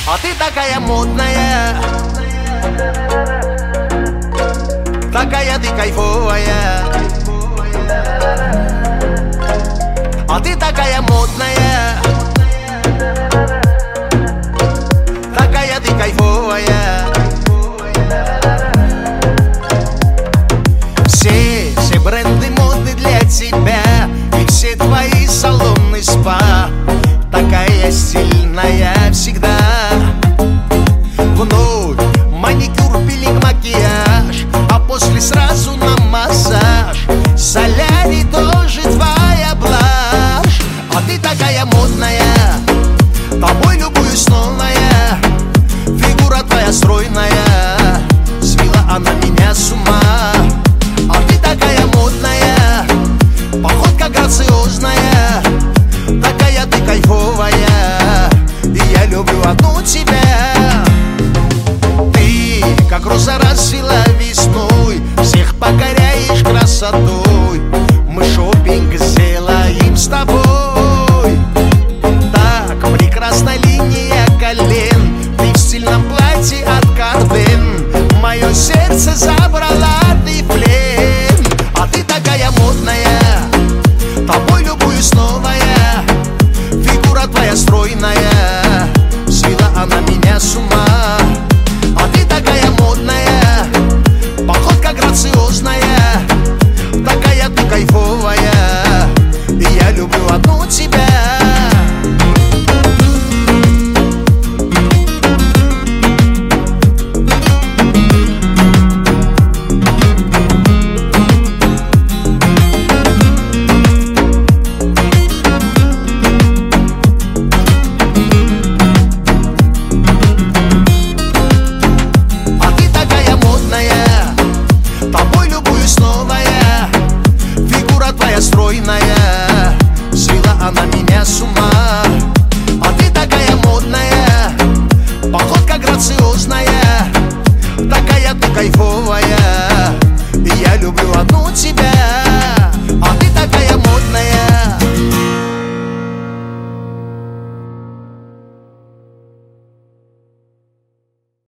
А ты такая модная, такая ты кайфовая. А ты такая модная, такая ты кайфовая. Все бренды моды для тебя, и все твои салоны спа. Такая стильная всегда. Вновь маникюр, пилинг, макияж, а после сразу на массаж. Солярий тоже твоя блажь. А ты такая модная, тобой любуюсь новая. Фигура твоя стройная, свела она меня с ума. А ты такая модная, походка грациозная, такая ты кайфовая, и я люблю одну тебя. Ты, как роза расцвела весной, всех покоряешь красотой. Мы шопинг сделаем с тобой. Так, прекрасна линия колен, ты в стильном платье от Карден. Мое сердце забрала ты в плен. А ты такая модная, тобой любуюсь новая. Фигура твоя стройная, свела она меня с ума. А ты такая модная, походка грациозная, такая ты кайфовая, и я люблю одну тебя. Твоя стройная, свела она меня с ума.